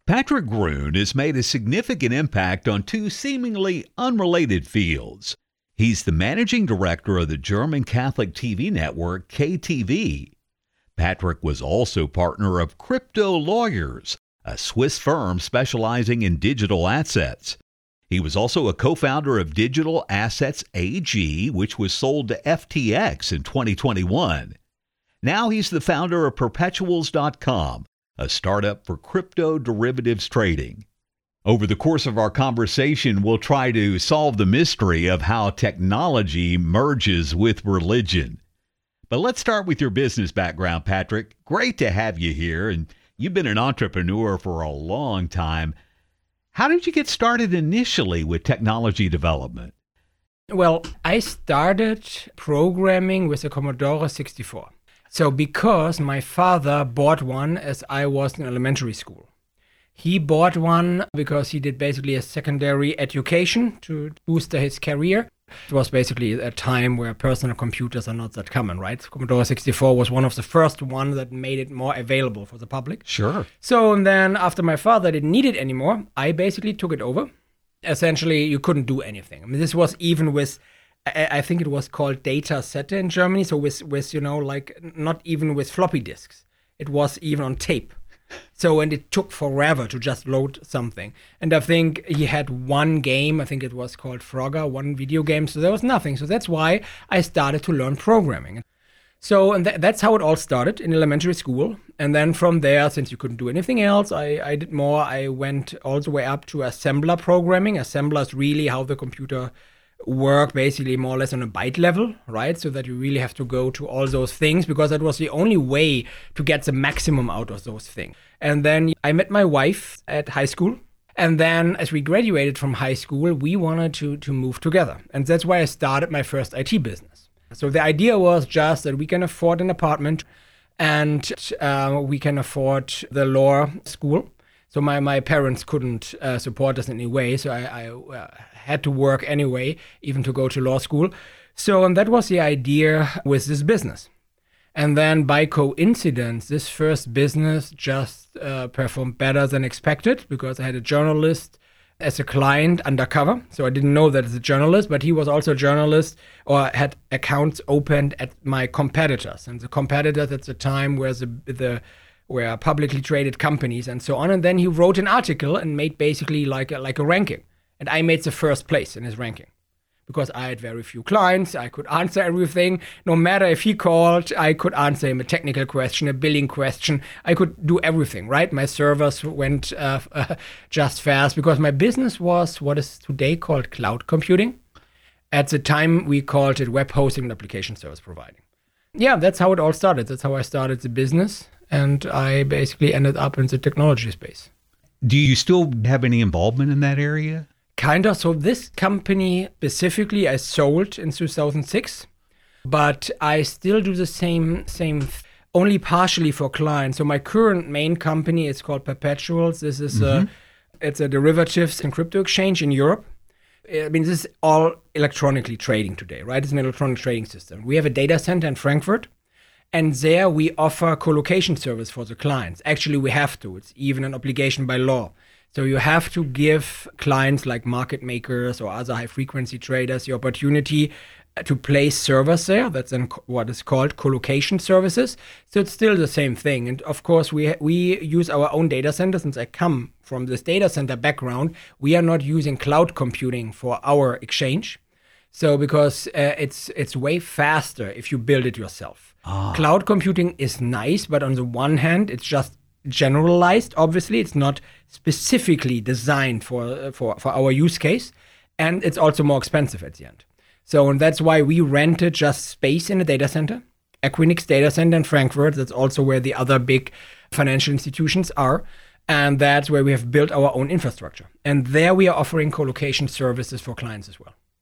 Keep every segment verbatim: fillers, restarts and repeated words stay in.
Patrick Gruen has made a significant impact on two seemingly unrelated fields. He's the managing director of the German Catholic T V network K T V. Patrick was also partner of Crypto Lawyers, a Swiss firm specializing in digital assets. He was also a co-founder of Digital Assets A G, which was sold to F T X in twenty twenty-one. Now he's the founder of Perpetuals dot com, a startup for crypto derivatives trading. Over the course of our conversation, we'll try to solve the mystery of how technology merges with religion. But let's start with your business background, Patrick. Great to have you here, and you've been an entrepreneur for a long time. How did you get started initially with technology development? Well, I started programming with a Commodore sixty-four. So because my father bought one as I was in elementary school. He bought one because he did basically a secondary education to boost his career. It was basically a time where personal computers are not that common, right? Commodore sixty-four was one of the first ones that made it more available for the public. Sure. So and then after my father didn't need it anymore, I basically took it over. Essentially, you couldn't do anything. I mean, this was even with, I think it was called Datasette in Germany. So with, with, you know, like not even with floppy disks. It was even on tape. So, and it took forever to just load something. And I think he had one game, I think it was called Frogger, one video game. So there was nothing. So that's why I started to learn programming. So, and th- that's how it all started in elementary school. And then from there, since you couldn't do anything else, I, I did more. I went all the way up to assembler programming. Assembler is really how the computer work basically more or less on a byte level, right? So that you really have to go to all those things because that was the only way to get the maximum out of those things. And then I met my wife at high school. And then as we graduated from high school, we wanted to, to move together. And that's why I started my first I T business. So the idea was just that we can afford an apartment and uh, we can afford the law school. So my, my parents couldn't uh, support us in any way. So I, I uh, had to work anyway, even to go to law school. So and that was the idea with this business. And then by coincidence, this first business just uh, performed better than expected because I had a journalist as a client undercover. So I didn't know that as a journalist, but he was also a journalist or had accounts opened at my competitors. And the competitors at the time were the, the were publicly traded companies and so on. And then he wrote an article and made basically like a, like a ranking. And I made the first place in his ranking because I had very few clients. I could answer everything. No matter if he called, I could answer him a technical question, a billing question. I could do everything, right? My servers went uh, uh, just fast because my business was what is today called cloud computing. At the time, we called it web hosting and application service providing. Yeah, that's how it all started. That's how I started the business. And I basically ended up in the technology space. Do you still have any involvement in that area? Kind of. So this company specifically I sold in two thousand six, but I still do the same, same only partially for clients. So my current main company is called Perpetuals. This is mm-hmm. a, it's a derivatives and crypto exchange in Europe. I mean, this is all electronically trading today, right? It's an electronic trading system. We have a data center in Frankfurt. And there we offer co-location service for the clients. Actually, we have to. It's even an obligation by law. So you have to give clients like market makers or other high-frequency traders the opportunity to place servers there. That's in what is called co-location services. So it's still the same thing. And of course, we we use our own data center. Since I come from this data center background, we are not using cloud computing for our exchange. So because uh, it's it's way faster if you build it yourself. Ah. Cloud computing is nice, but on the one hand, it's just generalized. Obviously, it's not specifically designed for for for our use case, and it's also more expensive at the end. So, and that's why we rented just space in a data center, Equinix data center in Frankfurt. That's also where the other big financial institutions are, and that's where we have built our own infrastructure. And there we are offering co-location services for clients as well.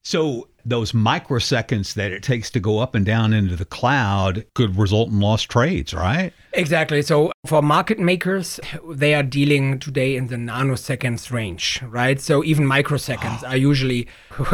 So those microseconds that it takes to go up and down into the cloud could result in lost trades, right? Exactly. So for market makers, they are dealing today in the nanoseconds range, right? So even microseconds are usually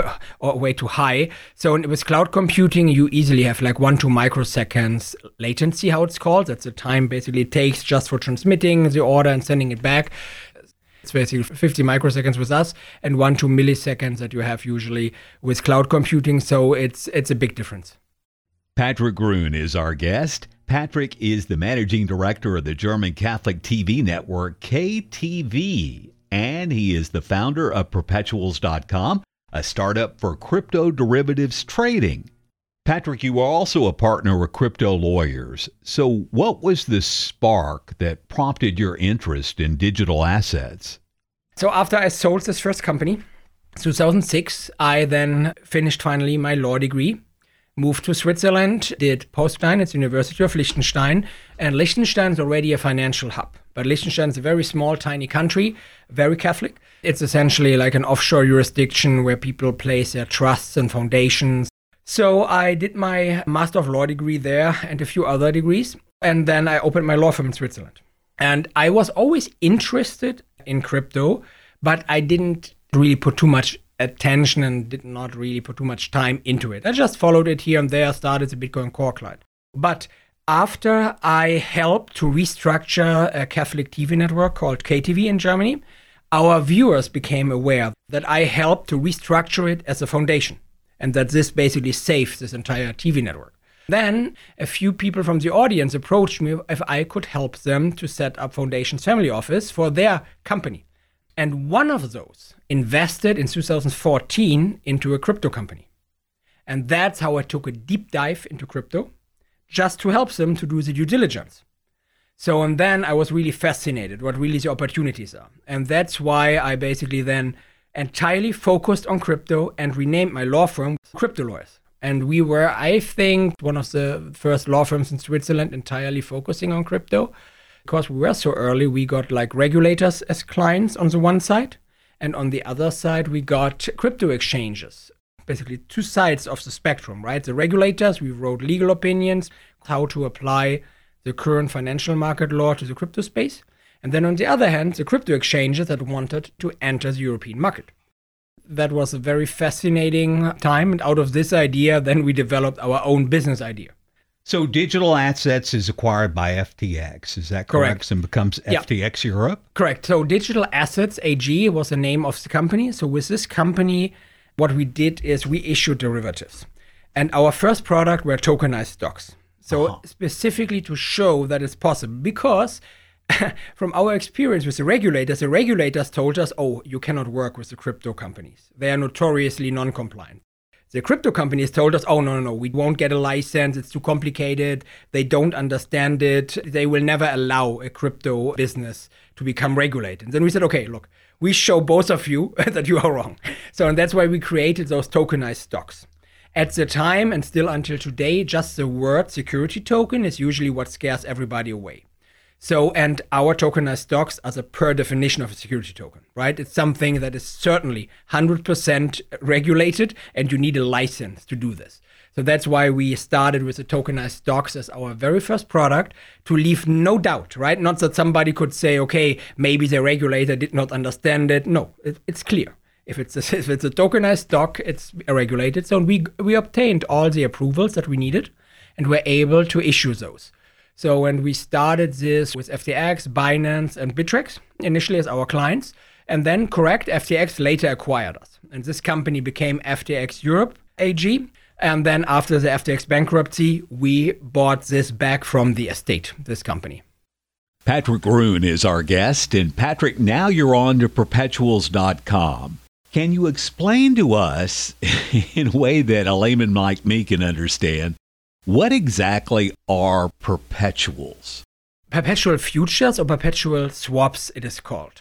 way too high. So with cloud computing, you easily have like one, two microseconds latency, how it's called. That's the time basically it takes just for transmitting the order and sending it back. It's basically fifty microseconds with us and one, two milliseconds that you have usually with cloud computing. So it's it's a big difference. Patrick Grün is our guest. Patrick is the managing director of the German Catholic T V network K T V, and he is the founder of Perpetuals dot com, a startup for crypto derivatives trading. Patrick, you are also a partner with Crypto Lawyers. So what was the spark that prompted your interest in digital assets? So after I sold this first company, two thousand six, I then finished finally my law degree, moved to Switzerland, did postdoc at the University of Liechtenstein. And Liechtenstein is already a financial hub. But Liechtenstein is a very small, tiny country, very Catholic. It's essentially like an offshore jurisdiction where people place their trusts and foundations. So I did my Master of Law degree there and a few other degrees. And then I opened my law firm in Switzerland. And I was always interested in crypto, but I didn't really put too much attention and did not really put too much time into it. I just followed it here and there, started the Bitcoin core client. But after I helped to restructure a Catholic T V network called K T V in Germany, our viewers became aware that I helped to restructure it as a foundation, and that this basically saved this entire T V network. Then a few people from the audience approached me if I could help them to set up Foundation's family office for their company. And one of those invested in two thousand fourteen into a crypto company. And that's how I took a deep dive into crypto, just to help them to do the due diligence. So, and then I was really fascinated what really the opportunities are. And that's why I basically then entirely focused on crypto and renamed my law firm Crypto Lawyers. And we were, I think, one of the first law firms in Switzerland entirely focusing on crypto. Because we were so early, we got like regulators as clients on the one side. And on the other side, we got crypto exchanges. Basically two sides of the spectrum, right? The regulators, we wrote legal opinions, how to apply the current financial market law to the crypto space. And then on the other hand, the crypto exchanges that wanted to enter the European market. That was a very fascinating time. And out of this idea, then we developed our own business idea. So digital assets is acquired by F T X, is that correct? Correct. And becomes yeah. F T X Europe? Correct. So Digital Assets A G was the name of the company. So with this company, what we did is we issued derivatives. And our first product were tokenized stocks. So uh-huh. specifically to show that it's possible, because from our experience with the regulators, the regulators told us, oh, you cannot work with the crypto companies. They are notoriously non-compliant. The crypto companies told us, oh, no, no, no, we won't get a license. It's too complicated. They don't understand it. They will never allow a crypto business to become regulated. And then we said, okay, look, we show both of you that you are wrong. So, and that's why we created those tokenized stocks. At the time, and still until today, just the word security token is usually what scares everybody away. So, and our tokenized stocks are the per definition of a security token, right? It's something that is certainly one hundred percent regulated, and you need a license to do this. So that's why we started with the tokenized stocks as our very first product, to leave no doubt, right? Not that somebody could say, okay, maybe the regulator did not understand it. No, it, it's clear. If it's a, if it's a tokenized stock, it's regulated. So we we obtained all the approvals that we needed, and were able to issue those. So when we started this with F T X, Binance, and Bittrex, initially as our clients, and then, correct, F T X later acquired us. And this company became F T X Europe A G. And then after the F T X bankruptcy, we bought this back from the estate, this company. Patrick Grün is our guest. And Patrick, now you're on to Perpetuals dot com. Can you explain to us, in a way that a layman like me can understand, what exactly are perpetuals? Perpetual futures, or perpetual swaps, it is called.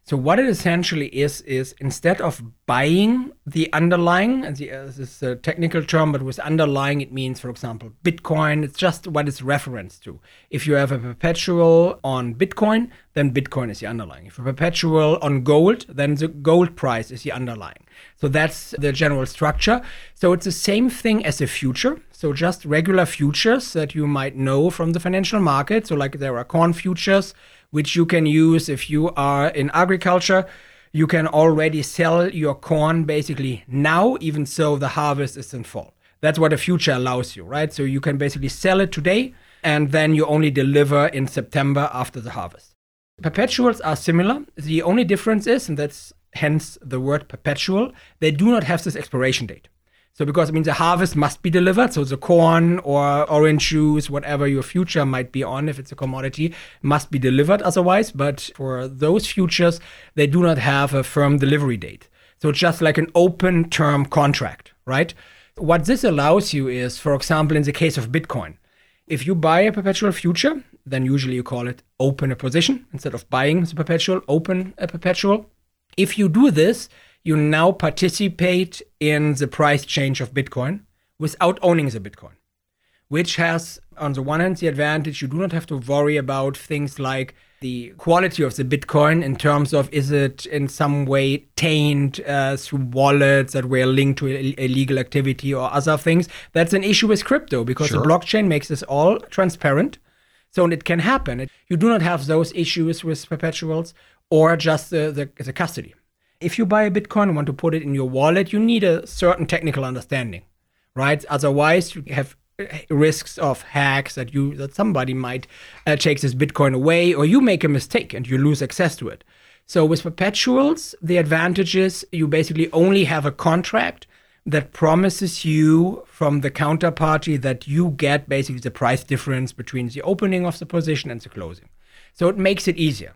So what it essentially is, is instead of buying the underlying, and the, uh, this is a technical term, but with underlying, it means, for example, Bitcoin. It's just what it's referenced to. If you have a perpetual on Bitcoin, then Bitcoin is the underlying. If a perpetual on gold, then the gold price is the underlying. So that's the general structure. So it's the same thing as a future. So just regular futures that you might know from the financial market. So like there are corn futures, which you can use if you are in agriculture. You can already sell your corn basically now, even so the harvest is in fall. That's what a future allows you, right? So you can basically sell it today, and then you only deliver in September after the harvest. Perpetuals are similar. The only difference is, and that's hence the word perpetual, they do not have this expiration date. So because it means the harvest must be delivered, so the corn or orange juice, whatever your future might be on, if it's a commodity, must be delivered otherwise. But for those futures, they do not have a firm delivery date. So it's just like an open term contract, right? What this allows you is, for example, in the case of Bitcoin, if you buy a perpetual future, then usually you call it open a position. Instead of buying the perpetual, open a perpetual. If you do this, you now participate in the price change of Bitcoin without owning the Bitcoin, which has, on the one hand, the advantage you do not have to worry about things like the quality of the Bitcoin in terms of is it in some way tainted uh, through wallets that were linked to illegal activity or other things. That's an issue with crypto because sure. the blockchain makes this all transparent. So it can happen. It, you do not have those issues with perpetuals or just the, the, the custody. If you buy a Bitcoin and want to put it in your wallet, you need a certain technical understanding, right? Otherwise, you have risks of hacks that you that somebody might uh, take this Bitcoin away, or you make a mistake and you lose access to it. So with perpetuals, the advantage is you basically only have a contract that promises you from the counterparty that you get basically the price difference between the opening of the position and the closing. So it makes it easier.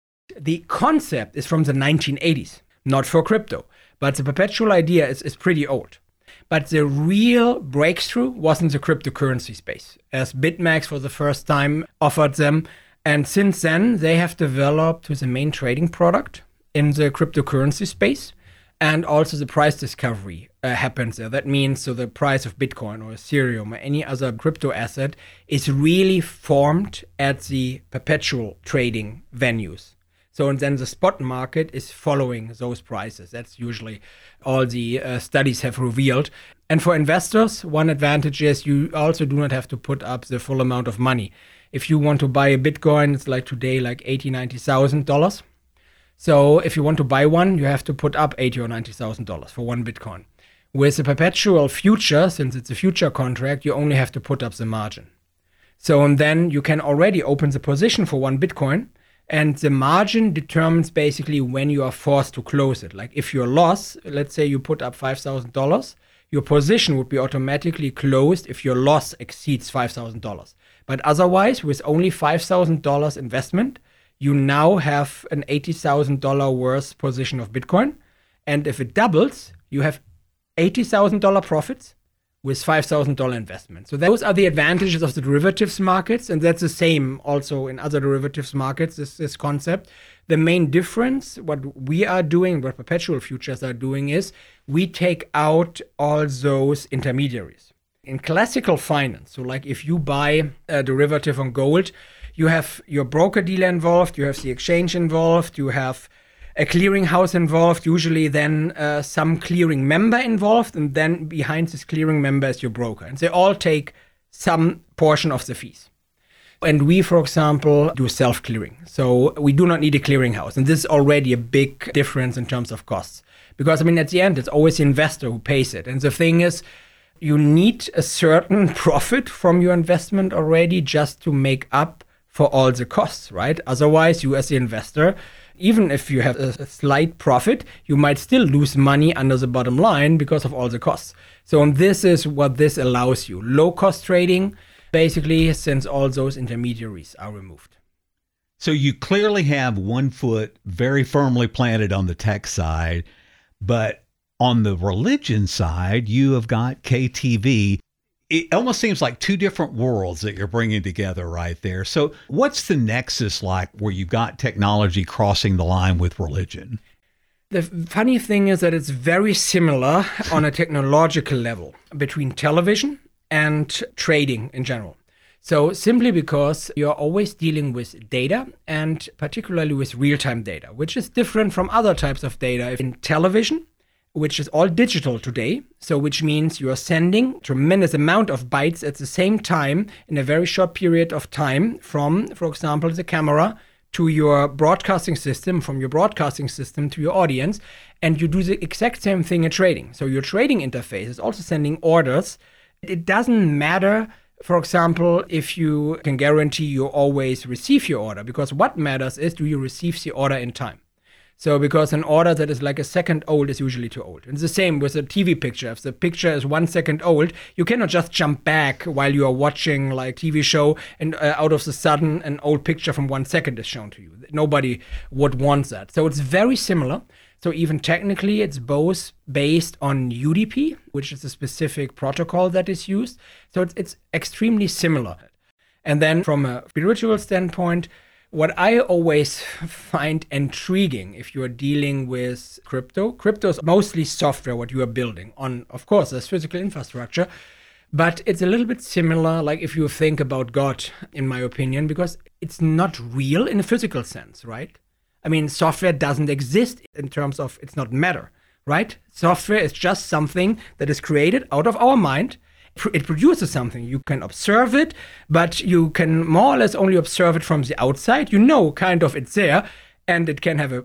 The concept is from the nineteen eighties. Not for crypto, but the perpetual idea is, is pretty old. But the real breakthrough was in the cryptocurrency space, as BitMEX for the first time offered them. And since then, they have developed to the main trading product in the cryptocurrency space. And also the price discovery uh, happens there. That means so the price of Bitcoin or Ethereum or any other crypto asset is really formed at the perpetual trading venues. So and then the spot market is following those prices. That's usually all the uh, studies have revealed. And for investors, one advantage is you also do not have to put up the full amount of money. If you want to buy a Bitcoin, it's like today, like eighty thousand dollars, ninety thousand dollars. So if you want to buy one, you have to put up eighty thousand dollars or ninety thousand dollars for one Bitcoin. With a perpetual future, since it's a future contract, you only have to put up the margin. So and then you can already open the position for one Bitcoin. And the margin determines basically when you are forced to close it. Like if your loss, let's say you put up five thousand dollars, your position would be automatically closed if your loss exceeds five thousand dollars. But otherwise, with only five thousand dollars investment, you now have an eighty thousand dollars worth position of Bitcoin. And if it doubles, you have eighty thousand dollars profits with five thousand dollars investment. So those are the advantages of the derivatives markets. And that's the same also in other derivatives markets, this, this concept. The main difference, what we are doing, what perpetual futures are doing is we take out all those intermediaries. In classical finance, so like if you buy a derivative on gold, you have your broker dealer involved, you have the exchange involved, you have a clearinghouse involved, usually then uh, some clearing member involved, and then behind this clearing member is your broker. And they all take some portion of the fees. And we, for example, do self-clearing. So we do not need a clearinghouse. And this is already a big difference in terms of costs. Because, I mean, at the end, it's always the investor who pays it. And the thing is, you need a certain profit from your investment already just to make up for all the costs, right? Otherwise, you as the investor, even if you have a slight profit, you might still lose money under the bottom line because of all the costs. So and this is what this allows you. Low-cost trading, basically, since all those intermediaries are removed. So you clearly have one foot very firmly planted on the tech side, but on the religion side, you have got K T V. it almost seems like two different worlds that you're bringing together right there. So what's the nexus like where you've got technology crossing the line with religion? The funny thing is that it's very similar on a technological level between television and trading in general. So simply because you're always dealing with data, and particularly with real-time data, which is different from other types of data. In television, which is all digital today, so which means you are sending tremendous amount of bytes at the same time in a very short period of time from, for example, the camera to your broadcasting system, from your broadcasting system to your audience, and you do the exact same thing in trading. So your trading interface is also sending orders. It doesn't matter, for example, if you can guarantee you always receive your order, because what matters is, do you receive the order in time? So because an order that is like a second old is usually too old. And it's the same with a T V picture. If the picture is one second old, you cannot just jump back while you are watching like T V show and uh, out of the sudden an old picture from one second is shown to you. Nobody would want that. So it's very similar. So even technically, it's both based on U D P, which is a specific protocol that is used. So it's, it's extremely similar. And then from a spiritual standpoint, what I always find intriguing if you are dealing with crypto, crypto is mostly software, what you are building on, of course, there's physical infrastructure, but it's a little bit similar, like if you think about God, in my opinion, because it's not real in a physical sense, right? I mean, software doesn't exist in terms of it's not matter, right? Software is just something that is created out of our mind. It produces something. You can observe it, but you can more or less only observe it from the outside. You know, kind of it's there, and it can have a,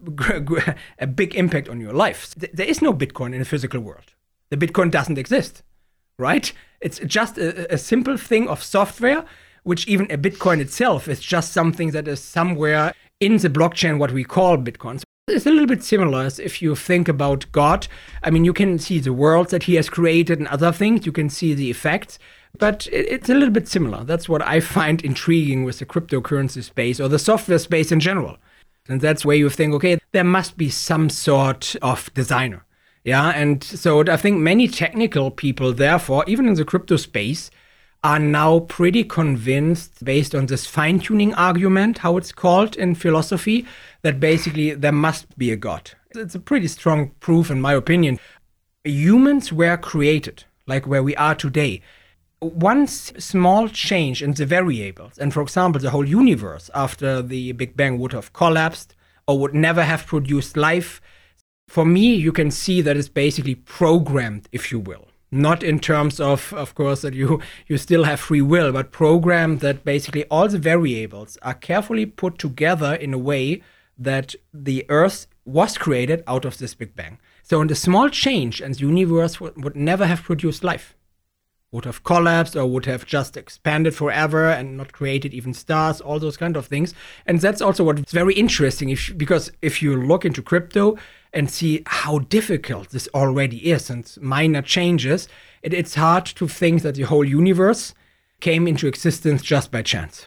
a big impact on your life. There is no Bitcoin in the physical world. The Bitcoin doesn't exist, right? It's just a, a simple thing of software, which even a Bitcoin itself is just something that is somewhere in the blockchain, what we call Bitcoin. So it's a little bit similar as if you think about God. I mean, you can see the worlds that he has created and other things. You can see the effects, but it, it's a little bit similar. That's what I find intriguing with the cryptocurrency space or the software space in general. And that's where you think, okay, there must be some sort of designer. Yeah, and so I think many technical people, therefore, even in the crypto space, are now pretty convinced, based on this fine-tuning argument, how it's called in philosophy, that basically there must be a God. It's a pretty strong proof, in my opinion. Humans were created, like where we are today. One small change in the variables, and for example, the whole universe after the Big Bang would have collapsed or would never have produced life. For me, you can see that it's basically programmed, if you will. Not in terms of, of course, that you, you still have free will, but programmed that basically all the variables are carefully put together in a way that the Earth was created out of this Big Bang. So in the small change, and the universe would, would never have produced life. Would have collapsed or would have just expanded forever and not created even stars, all those kind of things. And that's also what's very interesting, if, because if you look into crypto and see how difficult this already is and minor changes, it, it's hard to think that the whole universe came into existence just by chance.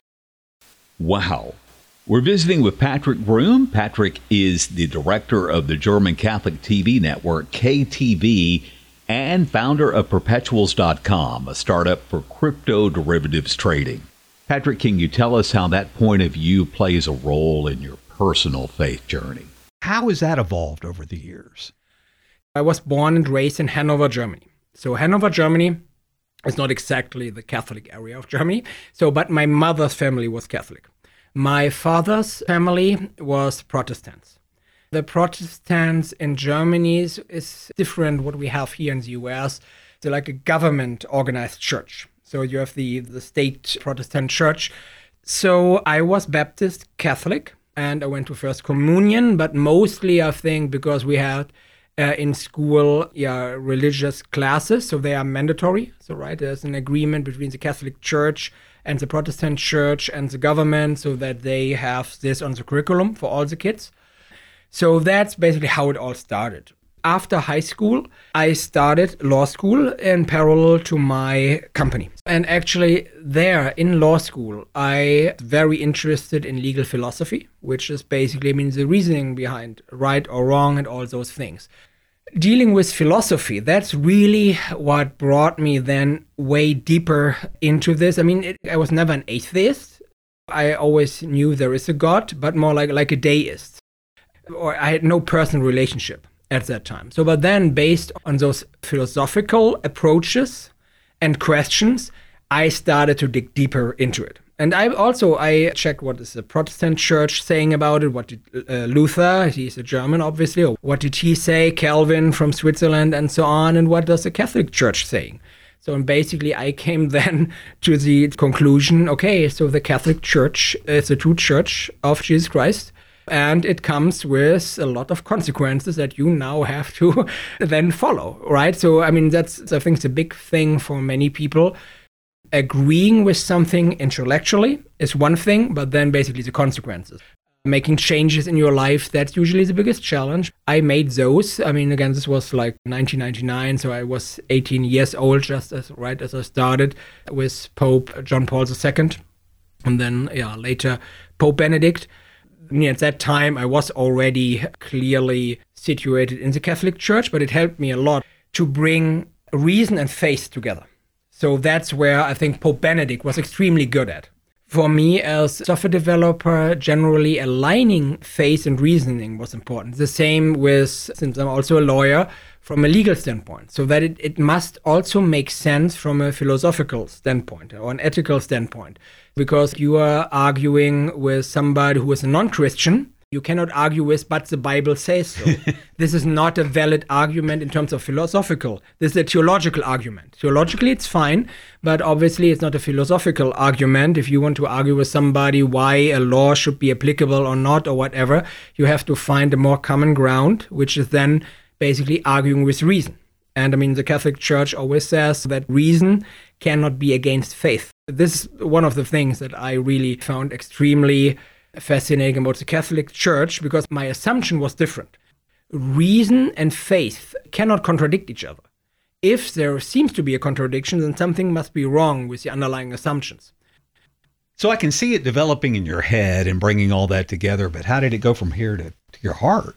Wow. We're visiting with Patrick Broom. Patrick is the director of the German Catholic T V network, K T V, and founder of Perpetuals dot com, a startup for crypto derivatives trading. Patrick, can you tell us how that point of view plays a role in your personal faith journey? How has that evolved over the years? I was born and raised in Hanover, Germany. So Hanover, Germany is not exactly the Catholic area of Germany. So, but my mother's family was Catholic. My father's family was Protestants. The Protestants in Germany is, is different what we have here in the U S. They're like a government-organized church. So you have the, the state Protestant church. So I was Baptist Catholic, and I went to First Communion, but mostly I think because we had uh, in school yeah, religious classes, so they are mandatory. So right, there's an agreement between the Catholic Church and the Protestant Church and the government so that they have this on the curriculum for all the kids. So that's basically how it all started. After high school, I started law school in parallel to my company. And actually there in law school, I was very interested in legal philosophy, which is basically, I mean, the reasoning behind right or wrong and all those things. Dealing with philosophy, that's really what brought me then way deeper into this. I mean, it, I was never an atheist. I always knew there is a God, but more like, like a deist. Or I had no personal relationship at that time. So, but then based on those philosophical approaches and questions, I started to dig deeper into it. And I also, I checked what is the Protestant church saying about it. What did uh, Luther, he's a German, obviously, or what did he say, Calvin from Switzerland and so on, and what does the Catholic Church saying? So and basically I came then to the conclusion, okay, so the Catholic Church is the true church of Jesus Christ, and it comes with a lot of consequences that you now have to then follow, right? So, I mean, that's, I think, it's a big thing for many people. Agreeing with something intellectually is one thing, but then basically the consequences. Making changes in your life, that's usually the biggest challenge. I made those. I mean, again, this was like nineteen ninety-nine, so I was eighteen years old, just as right as I started with Pope John Paul the Second, and then, yeah, later Pope Benedict. I mean, at that time, I was already clearly situated in the Catholic Church, but it helped me a lot to bring reason and faith together. So that's where I think Pope Benedict was extremely good at. For me, as a software developer, generally aligning faith and reasoning was important. The same with, since I'm also a lawyer, from a legal standpoint. So that it, it must also make sense from a philosophical standpoint or an ethical standpoint. Because you are arguing with somebody who is a non-Christian, you cannot argue with, but the Bible says so. This is not a valid argument in terms of philosophical. This is a theological argument. Theologically, it's fine, but obviously it's not a philosophical argument. If you want to argue with somebody why a law should be applicable or not or whatever, you have to find a more common ground, which is then basically arguing with reason. And I mean, the Catholic Church always says that reason cannot be against faith. This is one of the things that I really found extremely fascinating about the Catholic Church, because my assumption was different. Reason and faith cannot contradict each other. If there seems to be a contradiction, then something must be wrong with the underlying assumptions. So I can see it developing in your head and bringing all that together, but how did it go from here to, to your heart?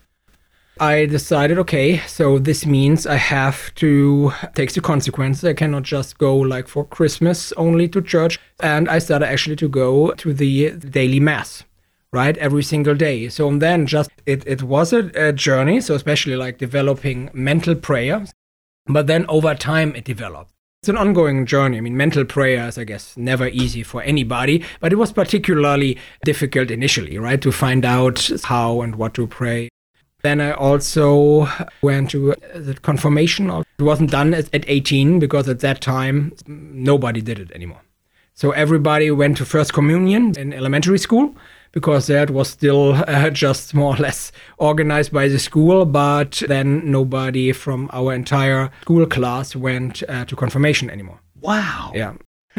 I decided, okay, so this means I have to take the consequences. I cannot just go like for Christmas only to church. And I started actually to go to the daily mass. Right, every single day. So then just, it, it was a, a journey, so especially like developing mental prayer, but then over time it developed. It's an ongoing journey. I mean, mental prayer is, I guess, never easy for anybody, but it was particularly difficult initially, right, to find out how and what to pray. Then I also went to the confirmation. It wasn't done at eighteen because at that time, nobody did it anymore. So everybody went to First Communion in elementary school, because that was still uh, just more or less organized by the school, but then nobody from our entire school class went uh, to confirmation anymore. Wow. Yeah.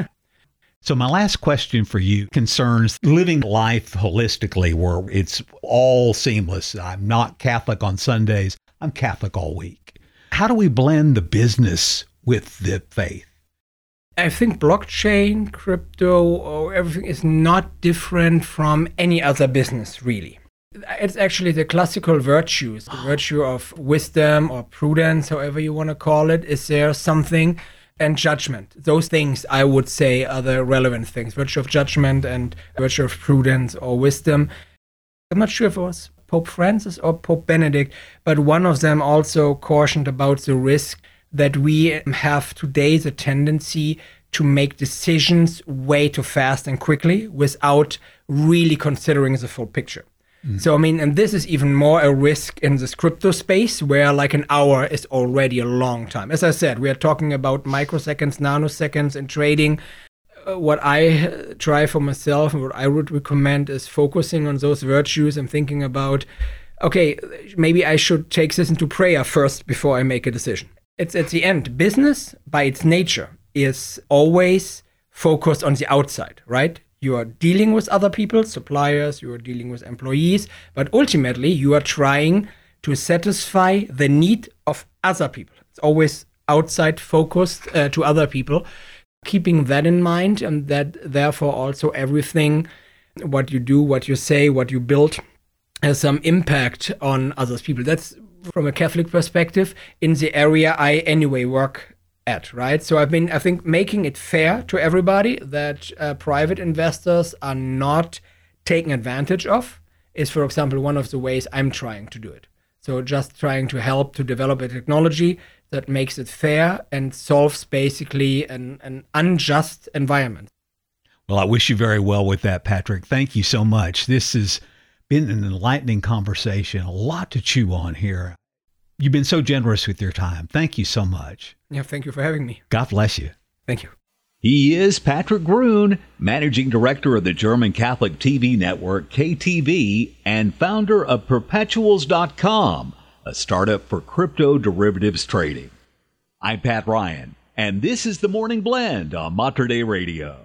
So my last question for you concerns living life holistically, where it's all seamless. I'm not Catholic on Sundays. I'm Catholic all week. How do we blend the business with the faith? I think blockchain, crypto, or everything is not different from any other business, really. It's actually the classical virtues, the virtue of wisdom or prudence, however you want to call it. Is there something? And judgment. Those things, I would say, are the relevant things. Virtue of judgment and virtue of prudence or wisdom. I'm not sure if it was Pope Francis or Pope Benedict, but one of them also cautioned about the risk that we have today the tendency to make decisions way too fast and quickly without really considering the full picture. Mm. So, I mean, and this is even more a risk in this crypto space where like an hour is already a long time. As I said, we are talking about microseconds, nanoseconds in trading. Uh, what I uh, try for myself and what I would recommend is focusing on those virtues and thinking about, okay, maybe I should take this into prayer first before I make a decision. It's at the end. Business, by its nature, is always focused on the outside, right? You are dealing with other people, suppliers, you are dealing with employees, but ultimately you are trying to satisfy the need of other people. It's always outside focused uh, to other people. Keeping that in mind, and that therefore also everything, what you do, what you say, what you build, has some impact on other people. That's from a Catholic perspective in the area I anyway work at, right? So I've been, I think, making it fair to everybody that uh, private investors are not taken advantage of is, for example, one of the ways I'm trying to do it. So just trying to help to develop a technology that makes it fair and solves basically an, an unjust environment. Well, I wish you very well with that, Patrick. Thank you so much. This has been an enlightening conversation, a lot to chew on here. You've been so generous with your time. Thank you so much. Yeah, thank you for having me. God bless you. Thank you. He is Patrick Grun, Managing Director of the German Catholic T V network K T V and founder of Perpetuals dot com, a startup for crypto derivatives trading. I'm Pat Ryan, and this is the Morning Blend on Mater Dei Radio.